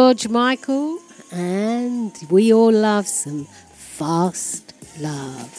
George Michael, and we all love some fast love.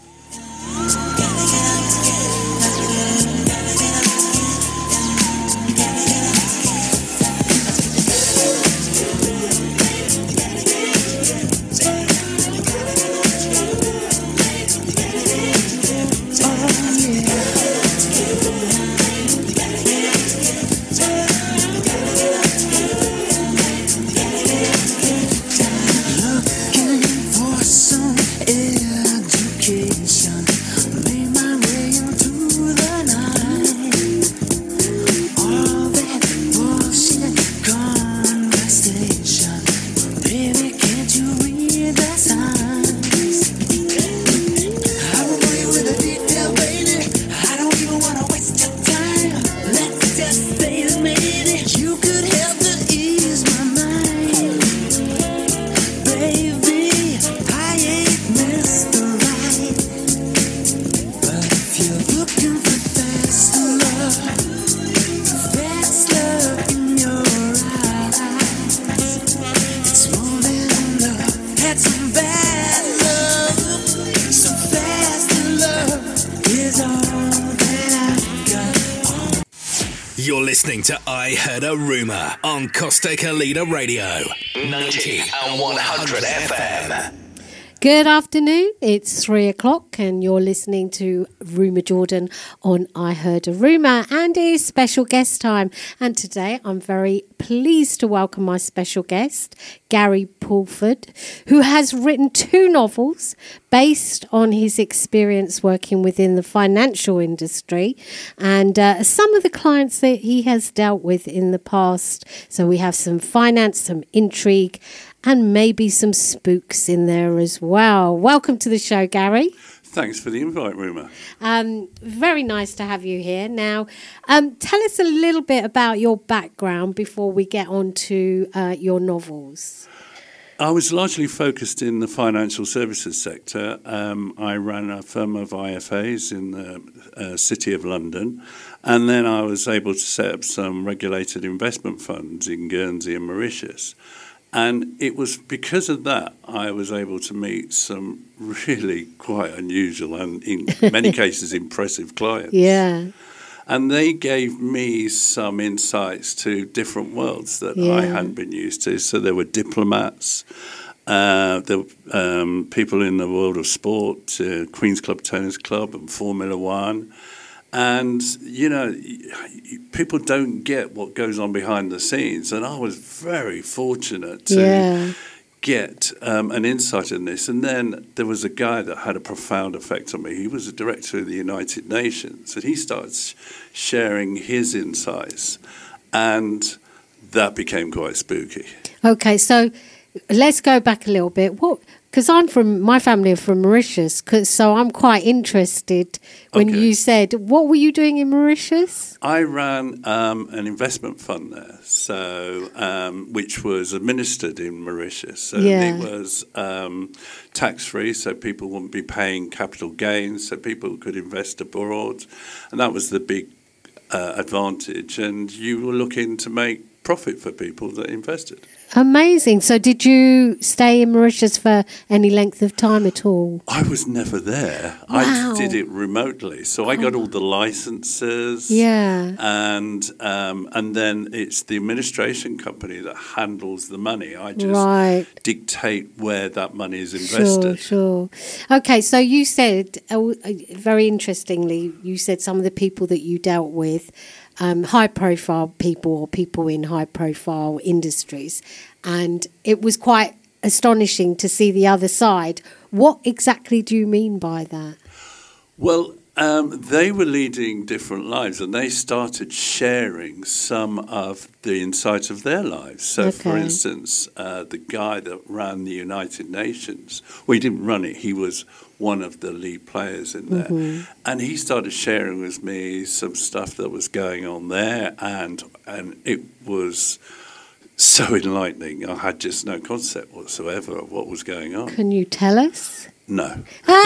You're listening to I Heard a Rumour on Costa Leader Radio, 90 and 100 FM. Good afternoon, it's 3 o'clock and you're listening to Rumour Jordan on I Heard a Rumour, and it is special guest time. And today I'm very pleased to welcome my special guest, Gary Pulford, who has written 2 novels based on his experience working within the financial industry and some of the clients that he has dealt with in the past. So we have some finance, some intrigue, and maybe some spooks in there as well. Welcome to the show, Gary. Thanks for the invite, Rumour. Very nice to have you here. Now, tell us a little bit about your background before we get on to your novels. I was largely focused in the financial services sector. I ran a firm of IFAs in the City of London, and then I was able to set up some regulated investment funds in Guernsey and Mauritius. And it was because of that I was able to meet some really quite unusual and, in many cases, impressive clients. Yeah. And they gave me some insights to different worlds that I hadn't been used to. So there were diplomats, there were people in the world of sport, Queen's Club Tennis Club and Formula One. And, you know, people don't get what goes on behind the scenes. And I was very fortunate to get an insight in this. And then there was a guy that had a profound effect on me. He was a director of the United Nations. And he started sharing his insights. And that became quite spooky. Okay, so let's go back a little bit. Because my family are from Mauritius, so I'm quite interested when you said, what were you doing in Mauritius? I ran an investment fund there, so which was administered in Mauritius. So it was tax-free, so people wouldn't be paying capital gains, so people could invest abroad. And that was the big advantage. And you were looking to make profit for people that invested. Amazing. So did you stay in Mauritius for any length of time at all? I was never there. Wow. I did it remotely. So I got all the licenses. Yeah. And then it's the administration company that handles the money. I just dictate where that money is invested. Sure. Okay, so you said, very interestingly, you said some of the people that you dealt with, high-profile people or people in high-profile industries, and it was quite astonishing to see the other side. What exactly do you mean by that? Well, they were leading different lives, and they started sharing some of the insight of their lives. So, for instance, the guy that ran the United Nations, well, he didn't run it, he was one of the lead players in there. Mm-hmm. And he started sharing with me some stuff that was going on there, and it was so enlightening. I had just no concept whatsoever of what was going on. Can you tell us? No.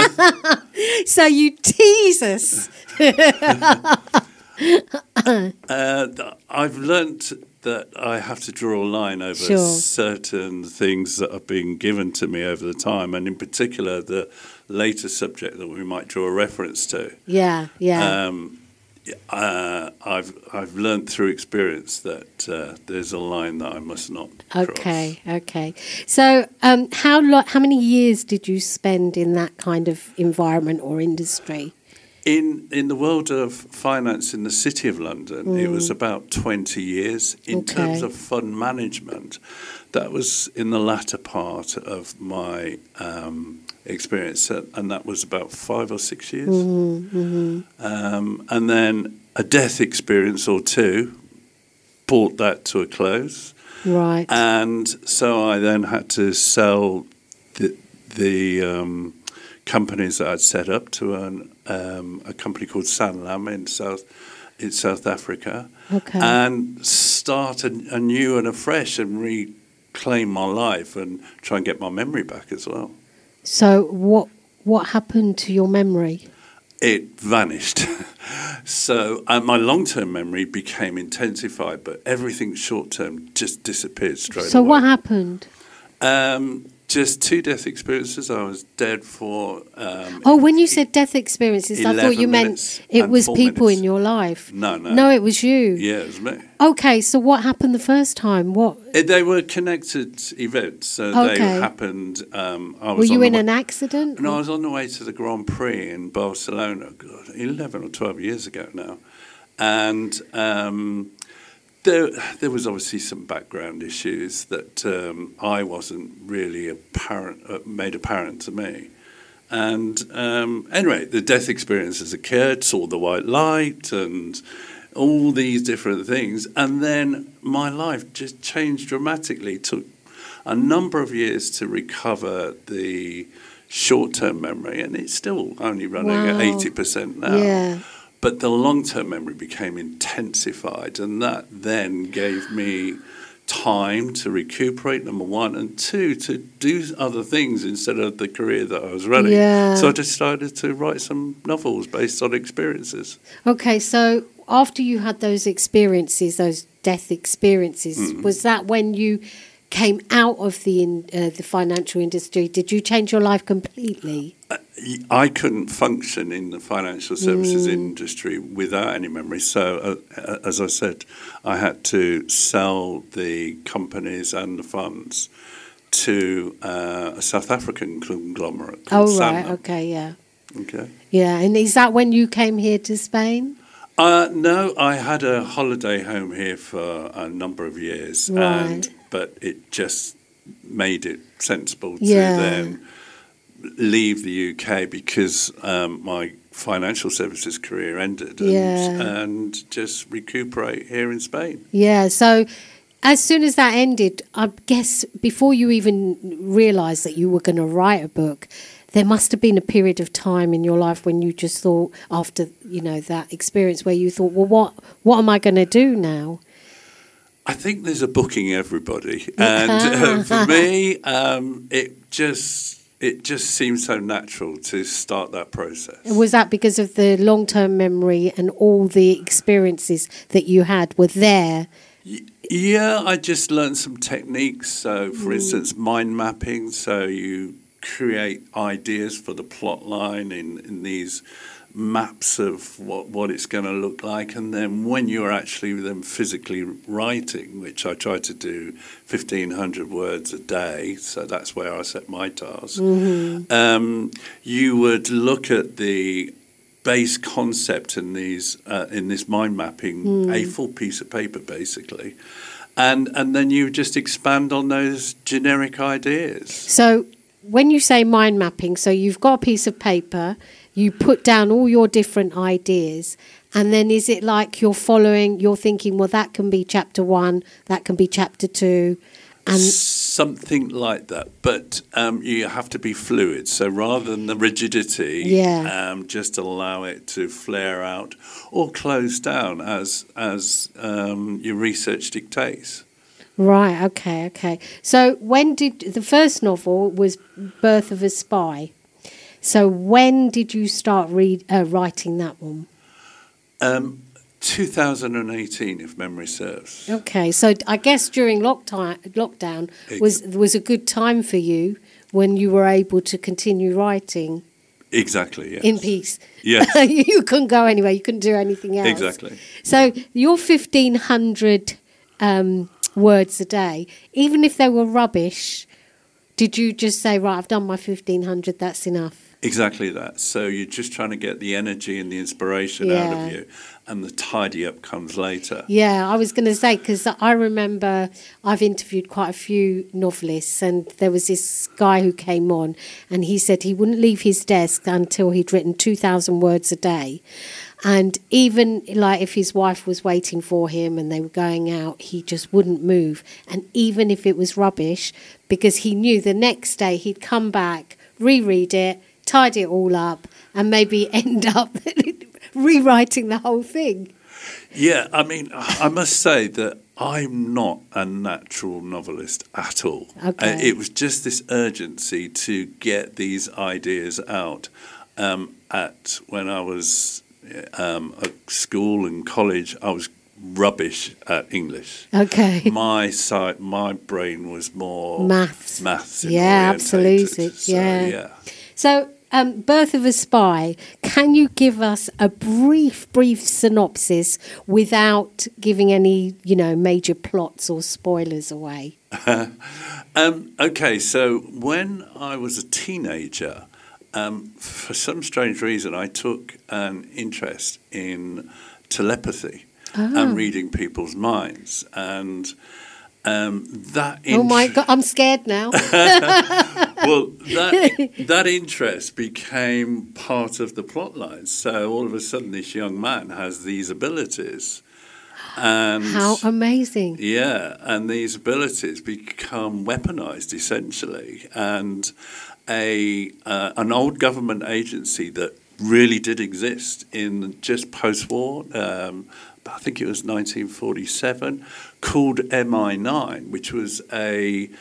So you tease us. I've learnt that I have to draw a line over Sure. certain things that have been given to me over the time, and in particular the later subject that we might draw a reference to. Yeah, yeah. I've learned through experience that there's a line that I must not cross. Okay. So, how many years did you spend in that kind of environment or industry? In the world of finance in the City of London, it was about 20 years. In terms of fund management, that was in the latter part of my experience, and that was about 5 or 6 years. And then a death experience or two brought that to a close. Right. And so I then had to sell the companies that I'd set up to a company called Sanlam in South Africa, and start anew and afresh and reclaim my life and try and get my memory back as well. So what happened to your memory? It vanished. So my long-term memory became intensified, but everything short-term just disappeared straight away. So what happened? Just 2 death experiences. I was dead for... when you said death experiences, I thought you meant it was people in your life. No. No, it was you. Yeah, it was me. Okay, so what happened the first time? They were connected events. So they happened... Were you in an accident? No, I was on the way to the Grand Prix in Barcelona, 11 or 12 years ago now. And... There was obviously some background issues that I wasn't really made apparent to me. And anyway, the death experiences occurred, saw the white light and all these different things. And then my life just changed dramatically. It took a number of years to recover the short-term memory, and it's still only running at 80% now. Yeah. But the long-term memory became intensified, and that then gave me time to recuperate, number one, and two, to do other things instead of the career that I was running. Yeah. So I decided to write some novels based on experiences. Okay, so after you had those experiences, those death experiences, was that when you came out of the financial industry? Did you change your life completely? I couldn't function in the financial services industry without any memory. So, as I said, I had to sell the companies and the funds to a South African conglomerate called right. Sanlam. Okay, yeah. Okay. Yeah, and is that when you came here to Spain? No, I had a holiday home here for a number of years, but it just made it sensible to then leave the UK because my financial services career ended and just recuperate here in Spain. Yeah, so as soon as that ended, I guess before you even realised that you were going to write a book, there must have been a period of time in your life when you just thought, after that experience, where you thought, well, what am I going to do now? I think there's a booking everybody, and for me, it just seemed so natural to start that process. Was that because of the long-term memory and all the experiences that you had were there? Yeah, I just learned some techniques. So, for instance, mind mapping. So you create ideas for the plot line in these maps of what it's going to look like, and then when you're actually then physically writing, which I try to do 1,500 words a day, so that's where I set my task, you would look at the base concept in this mind mapping, a full piece of paper basically, and then you just expand on those generic ideas. So when you say mind mapping, so you've got a piece of paper, you put down all your different ideas, and then is it like you're thinking, well, that can be chapter 1, that can be chapter 2, and something like that. But you have to be fluid. So rather than the rigidity, just allow it to flare out or close down as your research dictates. Right, okay. So when did the first novel was Birth of a Spy? So when did you start writing that one? 2018, if memory serves. Okay, so I guess during lockdown was a good time for you when you were able to continue writing. Exactly, yes. In peace. Yes. You couldn't go anywhere. You couldn't do anything else. Exactly. So your 1,500 words a day, even if they were rubbish, did you just say, right, I've done my 1,500, that's enough? Exactly that. So you're just trying to get the energy and the inspiration out of you, and the tidy up comes later. Yeah, I was going to say, because I remember I've interviewed quite a few novelists, and there was this guy who came on, and he said he wouldn't leave his desk until he'd written 2,000 words a day. And even like if his wife was waiting for him and they were going out, he just wouldn't move. And even if it was rubbish, because he knew the next day he'd come back, reread it, tidy it all up, and maybe end up rewriting the whole thing. Yeah, I mean, I must say that I'm not a natural novelist at all. Okay. It was just this urgency to get these ideas out. When I was at school and college, I was rubbish at English. Okay. My brain was more maths. Yeah, absolutely. So, yeah. So, Birth of a Spy, can you give us a brief synopsis without giving any, major plots or spoilers away? Okay, so when I was a teenager, for some strange reason, I took an interest in telepathy and reading people's minds, and that. Oh my God! I'm scared now. Well, that interest became part of the plotline. So all of a sudden, this young man has these abilities. And how amazing! Yeah, and these abilities become weaponized essentially, and an old government agency that really did exist in just post-war. I think it was 1947, called MI9, which was a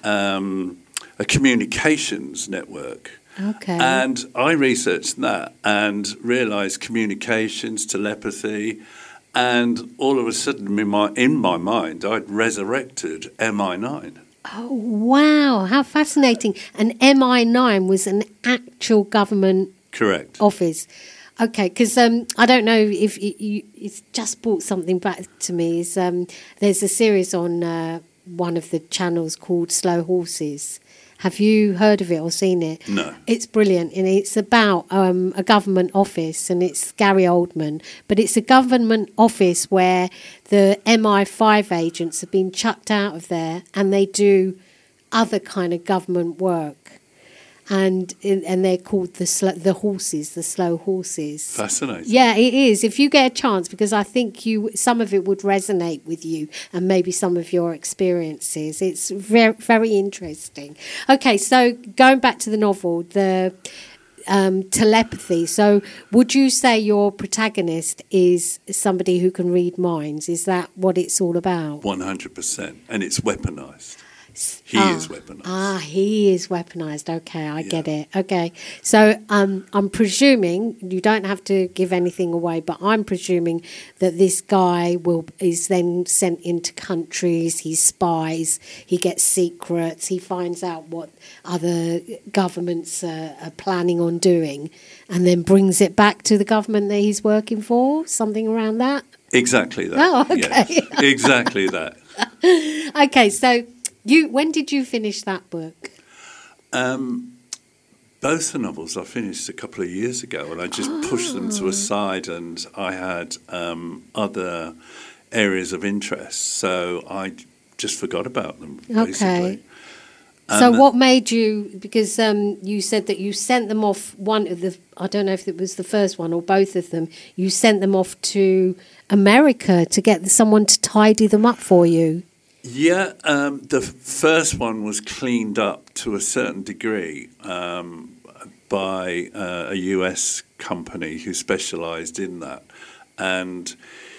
communications network. Okay. And I researched that and realised communications, telepathy, and all of a sudden in my mind, I'd resurrected MI9. Oh, wow. How fascinating. And MI9 was an actual government Correct. office. Okay, because I don't know if it's just brought something back to me. There's a series on one of the channels called Slow Horses. Have you heard of it or seen it? No. It's brilliant, and it's about a government office, and it's Gary Oldman. But it's a government office where the MI5 agents have been chucked out of there, and they do other kind of government work. And they're called the slow horses. Fascinating. Yeah, it is. If you get a chance, because I think some of it would resonate with you, and maybe some of your experiences. It's very, very interesting. Okay, so going back to the novel, the telepathy. So, would you say your protagonist is somebody who can read minds? Is that what it's all about? 100%, and it's weaponized. He is weaponized. He is weaponized. Okay, I get it. Okay, so I'm presuming, you don't have to give anything away, but I'm presuming that this guy is then sent into countries, he spies, he gets secrets, he finds out what other governments are planning on doing, and then brings it back to the government that he's working for, something around that? Exactly that. Oh, okay. Yes, exactly that. Okay, so when did you finish that book? Both the novels I finished a couple of years ago, and I just pushed them to a side, and I had other areas of interest, so I just forgot about them, basically. Okay. So what made you, because you said that you sent them off, I don't know if it was the first one or both of them, you sent them off to America to get someone to tidy them up for you. Yeah, the first one was cleaned up to a certain degree by a US company who specialised in that. And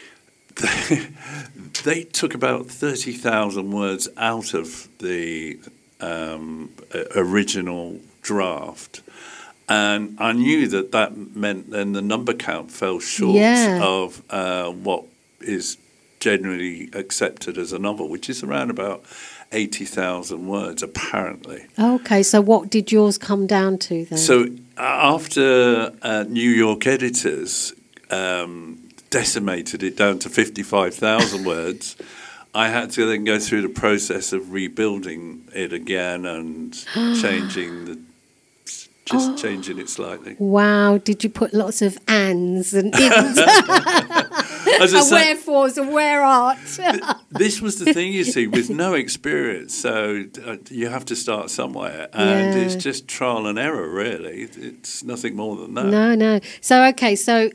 they took about 30,000 words out of the original draft. And I knew that meant then the number count fell short of what is generally accepted as a novel, which is around about 80,000 words, apparently. Okay, so what did yours come down to then? So after New York editors decimated it down to 55,000 words, I had to then go through the process of rebuilding it again and changing it slightly. Wow, did you put lots of ands and ins and wherefores and where art? This was the thing, you see, with no experience, so you have to start somewhere, and it's just trial and error, really. It's nothing more than that. No. So, okay, so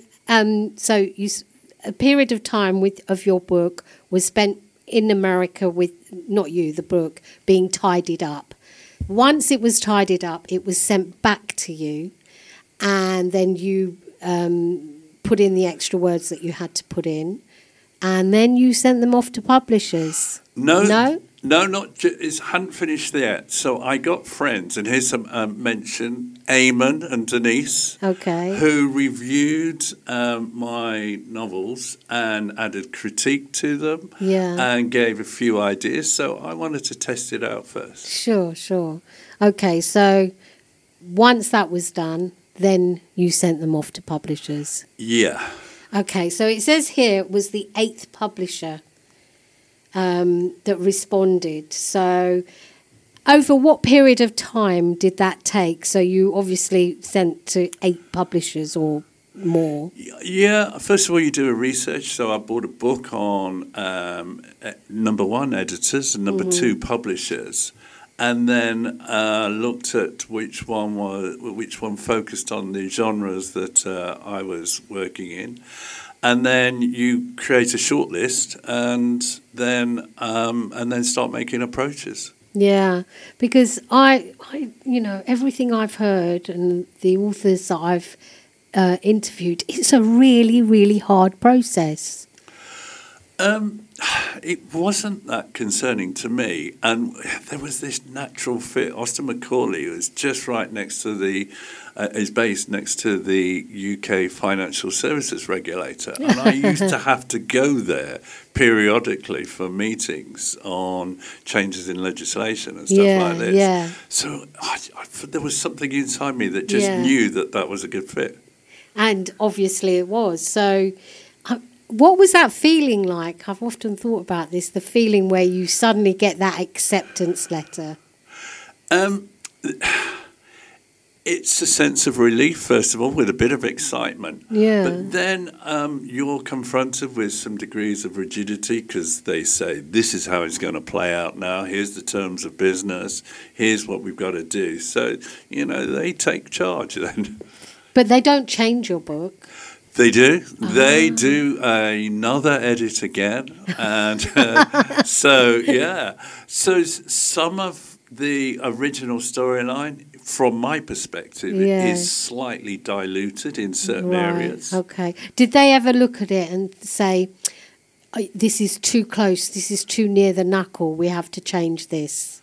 a period of time of your book was spent in America with, not you, the book, being tidied up. Once it was tidied up, it was sent back to you, and then you put in the extra words that you had to put in, and then you sent them off to publishers. No, it hadn't finished yet. So I got friends, and here's some mention, Eamon and Denise, who reviewed my novels and added critique to them and gave a few ideas. So I wanted to test it out first. Sure. Okay, so once that was done, then you sent them off to publishers. Yeah. Okay, so it says here it was the 8th publisher that responded. So over what period of time did that take? So you obviously sent to 8 publishers or more. Yeah, first of all, you do a research. So I bought a book on number 1, editors, and number 2, publishers. And then looked at which one focused on the genres that I was working in, and then you create a shortlist, and then start making approaches. Yeah, because I everything I've heard and the authors that I've interviewed, it's a really, really hard process. It wasn't that concerning to me, and there was this natural fit. Austin Macaulay was just right next to is based next to the UK Financial Services Regulator, and I used to have to go there periodically for meetings on changes in legislation and stuff like this. Yeah. So there was something inside me that just knew that was a good fit. And obviously it was. So what was that feeling like? I've often thought about this, the feeling where you suddenly get that acceptance letter. It's a sense of relief, first of all, with a bit of excitement. Yeah. But then you're confronted with some degrees of rigidity, because they say, this is how it's going to play out now. Here's the terms of business. Here's what we've got to do. So, they take charge then. But they don't change your book. They do. They do another edit again. And so some of the original storyline, from my perspective, is slightly diluted in certain areas. Okay. Did they ever look at it and say, this is too close, this is too near the knuckle, we have to change this?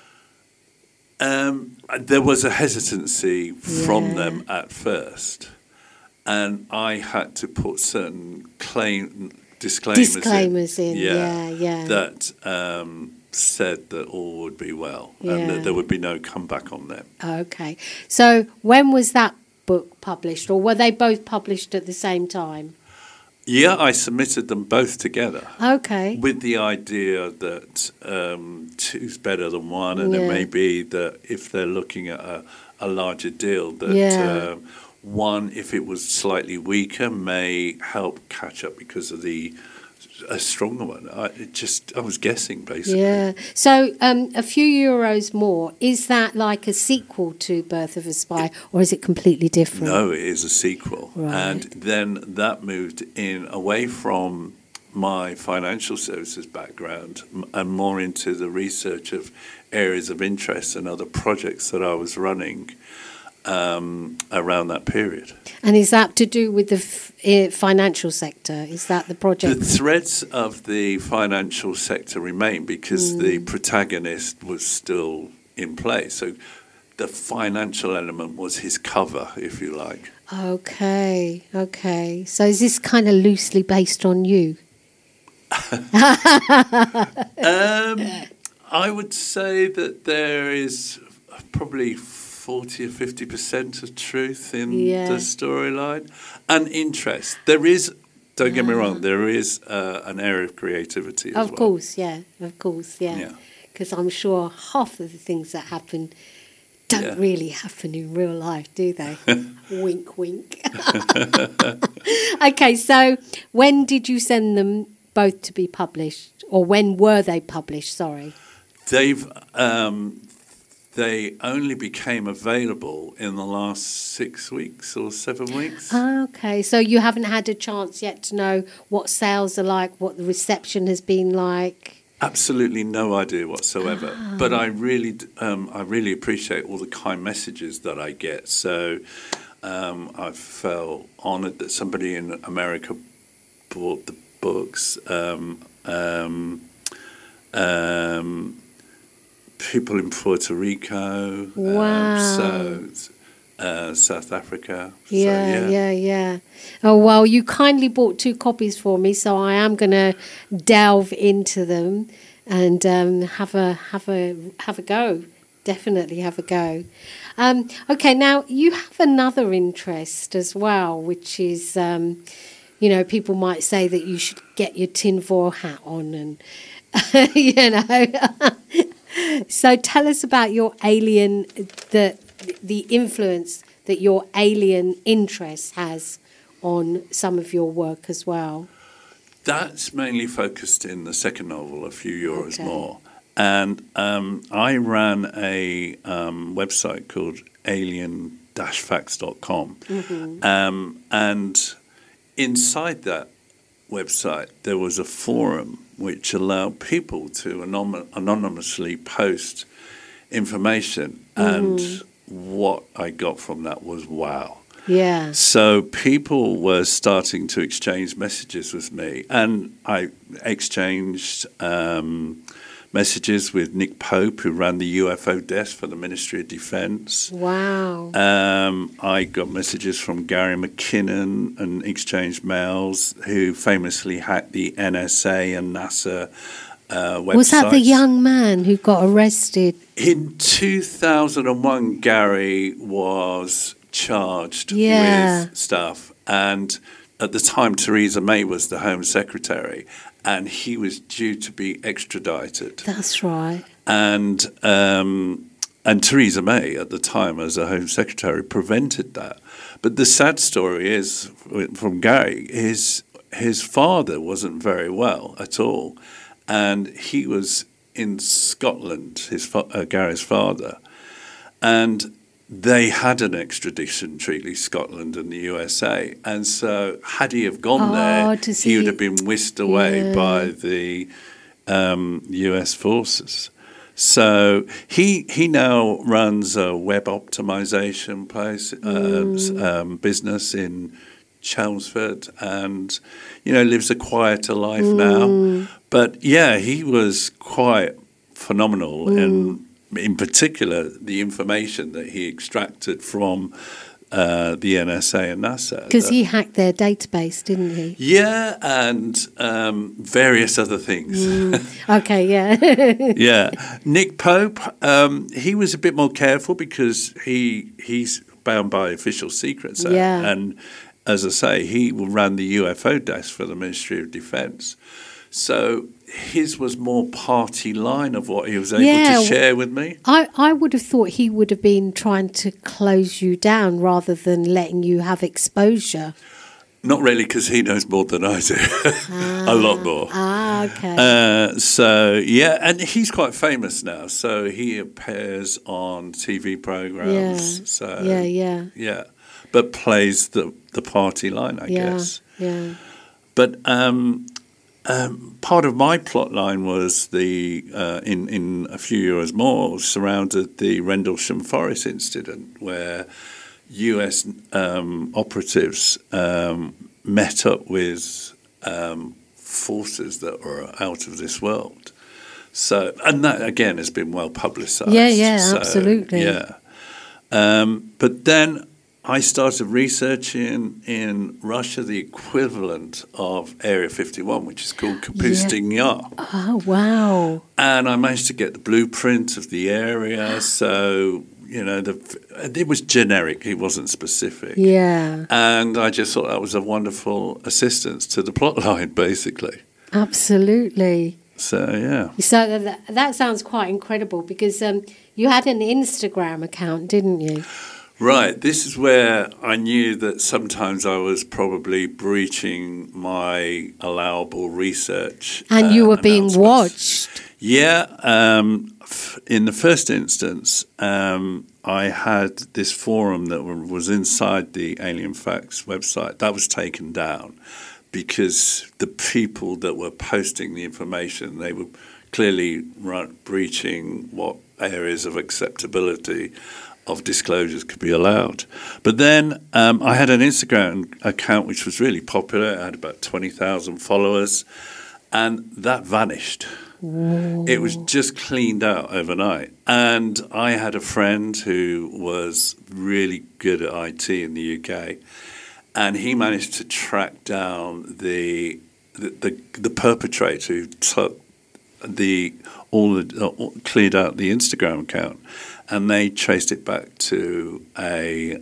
There was a hesitancy from them at first. And I had to put certain disclaimers in. That said that all would be well, and that there would be no comeback on them. Okay. So when was that book published, or were they both published at the same time? Yeah, I submitted them both together. Okay. With the idea that two's better than one, and it may be that if they're looking at a larger deal, that one, if it was slightly weaker, may help catch up because of a stronger one. I was guessing, basically. Yeah. So A Few Euros More, is that like a sequel to Birth of a Spy, or is it completely different? No, it is a sequel. Right. And then that moved away from my financial services background and more into the research of areas of interest and other projects that I was running around that period. And is that to do with the financial sector? Is that the project? The threads of the financial sector remain, because the protagonist was still in play. So the financial element was his cover, if you like. Okay. So is this kind of loosely based on you? I would say that there is probably 40 or 50% of truth in the storyline and interest. There is, don't get me wrong, there is an area of creativity as well. Of course, yeah. Because I'm sure half of the things that happen don't really happen in real life, do they? Wink, wink. Okay, so when did you send them both to be published? Or when were they published, sorry? They only became available in the last 6 weeks or 7 weeks. Okay, so you haven't had a chance yet to know what sales are like, what the reception has been like? Absolutely no idea whatsoever. But I really appreciate all the kind messages that I get. So I felt honoured that somebody in America bought the books. People in Puerto Rico, South Africa. Yeah. Oh, well, you kindly bought 2 copies for me, so I am going to delve into them and have a go. Definitely have a go. Okay, now you have another interest as well, which is, people might say that you should get your tinfoil hat on and, So tell us about your alien, the influence that your alien interest has on some of your work as well. That's mainly focused in the second novel, A Few Euros More. And I ran a website called alien-facts.com. And inside that website, there was a forum which allowed people to anonymously post information. And what I got from that was wow. Yeah. So people were starting to exchange messages with me. And I exchanged messages with Nick Pope, who ran the UFO desk for the Ministry of Defence. Wow. I got messages from Gary McKinnon and exchanged mails, who famously hacked the NSA and NASA websites. Was that the young man who got arrested? In 2001, Gary was charged with stuff. And at the time, Theresa May was the Home Secretary, and he was due to be extradited. That's right. And Theresa May, at the time, as a Home Secretary, prevented that. But the sad story is, from Gary, his father wasn't very well at all. And he was in Scotland, Gary's father. And they had an extradition treaty, Scotland and the USA. And so had he have gone there, he would have been whisked away by the US forces. So he now runs a web optimization business in Chelmsford and, lives a quieter life now. But, he was quite phenomenal in particular, the information that he extracted from the NSA and NASA. Because he hacked their database, didn't he? Yeah, and various other things. Okay, yeah. Yeah. Nick Pope, he was a bit more careful because he's bound by official secrets. And as I say, he ran the UFO desk for the Ministry of Defence. So his was more party line of what he was able to share with me. I would have thought he would have been trying to close you down rather than letting you have exposure. Not really, because he knows more than I do. A lot more. Okay. And he's quite famous now. So he appears on TV programs. Yeah. But plays the party line, I guess. Yeah. But part of my plot line was in A Few Euros More surrounded the Rendlesham Forest incident, where US operatives met up with forces that were out of this world. So, and that again has been well publicised. Yeah, absolutely. Yeah. But then I started researching in Russia the equivalent of Area 51, which is called Kapustin Yar. Oh, wow. And I managed to get the blueprint of the area. So, it was generic. It wasn't specific. Yeah. And I just thought that was a wonderful assistance to the plot line, basically. Absolutely. So, yeah. So that sounds quite incredible because you had an Instagram account, didn't you? Right. This is where I knew that sometimes I was probably breaching my allowable research. And you were being watched. Yeah. In the first instance, I had this forum that was inside the Alien Facts website. That was taken down because the people that were posting the information, they were clearly breaching what areas of acceptability of disclosures could be allowed. But then I had an Instagram account which was really popular. It had about 20,000 followers, and that vanished. Whoa. It was just cleaned out overnight. And I had a friend who was really good at IT in the UK, and he managed to track down the perpetrator who took cleared out the Instagram account, and they traced it back to a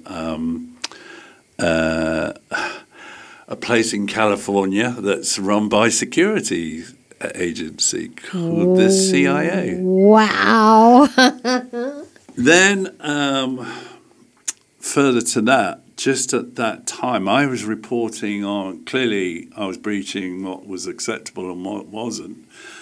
place in California that's run by security agency called the CIA. Wow. Then further to that, just at that time, I was reporting on, clearly I was breaching what was acceptable and what wasn't,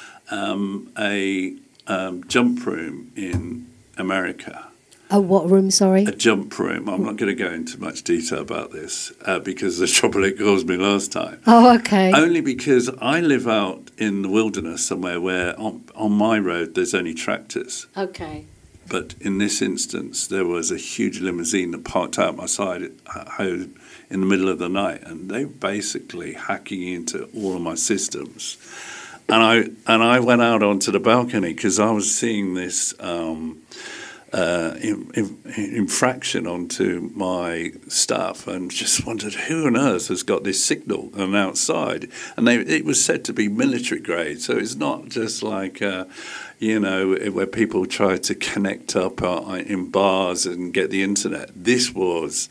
a jump room in America. A what room, sorry? A jump room. I'm not going to go into much detail about this because of the trouble it caused me last time. Oh, okay. Only because I live out in the wilderness somewhere where on my road there's only tractors. Okay. But in this instance, there was a huge limousine that parked out my side at home in the middle of the night, and they were basically hacking into all of my systems. And I went out onto the balcony because I was seeing this infraction onto my stuff, and just wondered who on earth has got this signal on outside. And it was said to be military grade, so it's not just like where people try to connect up in bars and get the internet. This was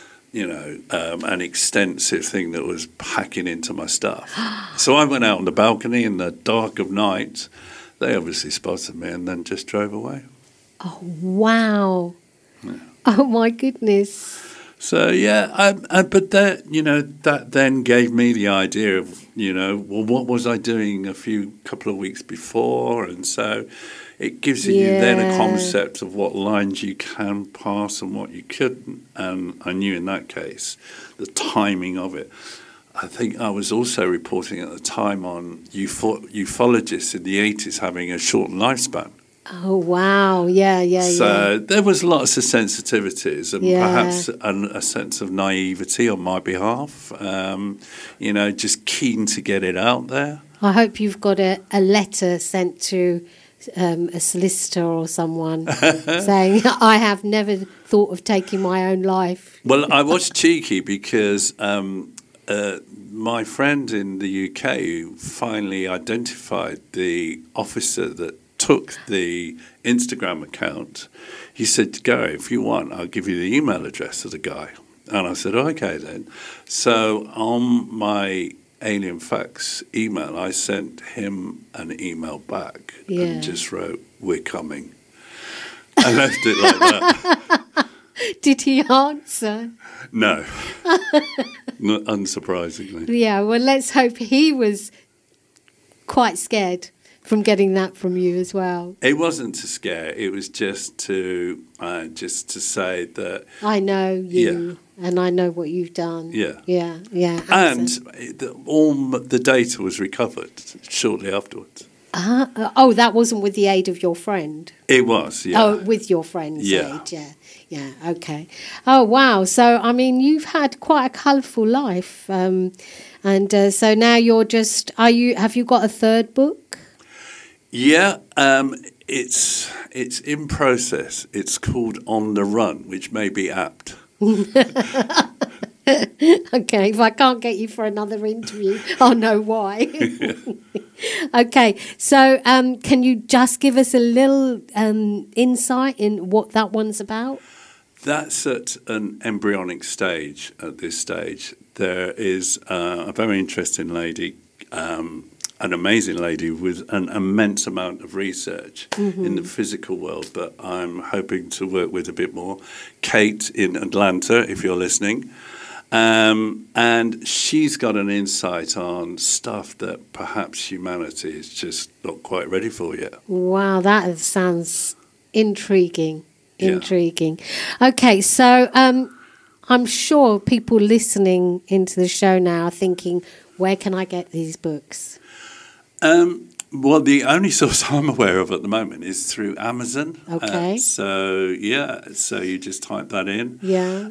an extensive thing that was hacking into my stuff. So I went out on the balcony in the dark of night. They obviously spotted me and then just drove away. Oh, wow. Yeah. Oh, my goodness. So, yeah, but that then gave me the idea of, what was I doing a couple of weeks before? And so it gives you then a concept of what lines you can pass and what you couldn't. And I knew in that case the timing of it. I think I was also reporting at the time on ufologists in the 80s having a shortened lifespan. Oh, wow. Yeah. So there was lots of sensitivities and perhaps a sense of naivety on my behalf, just keen to get it out there. I hope you've got a letter sent to a solicitor or someone saying, I have never thought of taking my own life. Well, I was cheeky because my friend in the UK who finally identified the officer that took the Instagram account, he said, Gary, if you want, I'll give you the email address of the guy. And I said, okay then. So on my Alien Facts email, I sent him an email back and just wrote, we're coming. I left it like that. Did he answer? No. Not unsurprisingly. Yeah, well, let's hope he was quite scared from getting that from you as well. It wasn't to scare. It was just to say that I know you, and I know what you've done. Yeah. And all the data was recovered shortly afterwards. That wasn't with the aid of your friend. It was, yeah. Oh, with your friend's aid, yeah. Okay. Oh wow. So I mean, you've had quite a colourful life, and so now you're just. Have you got a third book? Yeah, it's in process. It's called On the Run, which may be apt. Okay, if I can't get you for another interview, I'll know why. Okay, so can you just give us a little insight in what that one's about? That's at an embryonic stage at this stage. There is a very interesting lady, an amazing lady with an immense amount of research in the physical world, but I'm hoping to work with a bit more. Kate in Atlanta, if you're listening. And she's got an insight on stuff that perhaps humanity is just not quite ready for yet. Wow, that sounds intriguing. Yeah. Intriguing. Okay, so I'm sure people listening into the show now are thinking, where can I get these books? Well, the only source I'm aware of at the moment is through Amazon. Okay. So you just type that in. Yeah.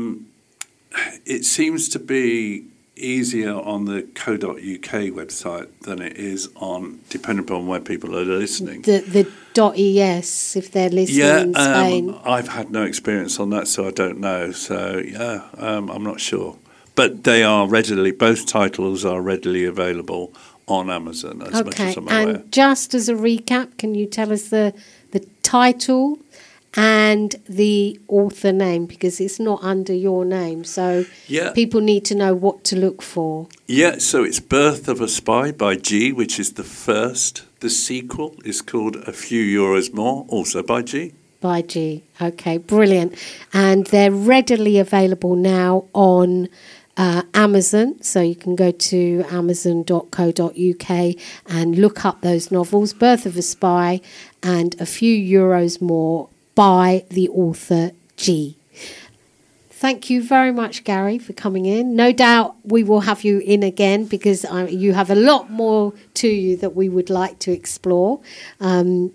It seems to be easier on the co.uk website than it is on, depending upon where people are listening. The .es, if they're listening in Spain. I've had no experience on that, so I don't know. So, I'm not sure. But they are both titles are readily available on Amazon, as much as I'm aware. And just as a recap, can you tell us the title and the author name, because it's not under your name, so people need to know what to look for. Yeah, so it's Birth of a Spy by G, which is the first. The sequel is called A Few Euros More, also by G. By G. Okay, brilliant. And they're readily available now on Amazon, so you can go to amazon.co.uk and look up those novels, Birth of a Spy and A Few Euros More, by the author G. Thank you very much, Gary, for coming in. No doubt we will have you in again, because you have a lot more to you that we would like to explore from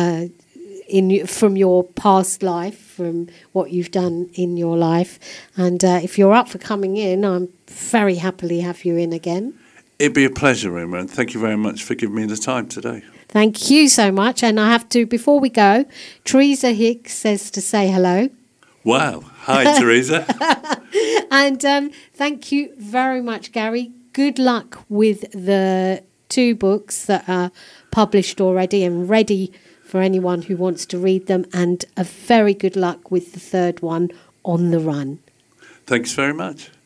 your past life, from what you've done in your life. And if you're up for coming in, I'm very happily have you in again. It'd be a pleasure, Uma, and thank you very much for giving me the time today. Thank you so much. And I have to, before we go, Teresa Hicks says to say hello. Wow. Hi, Teresa. And thank you very much, Gary. Good luck with the 2 books that are published already and ready for anyone who wants to read them. And a very good luck with the 3rd one, On the Run. Thanks very much.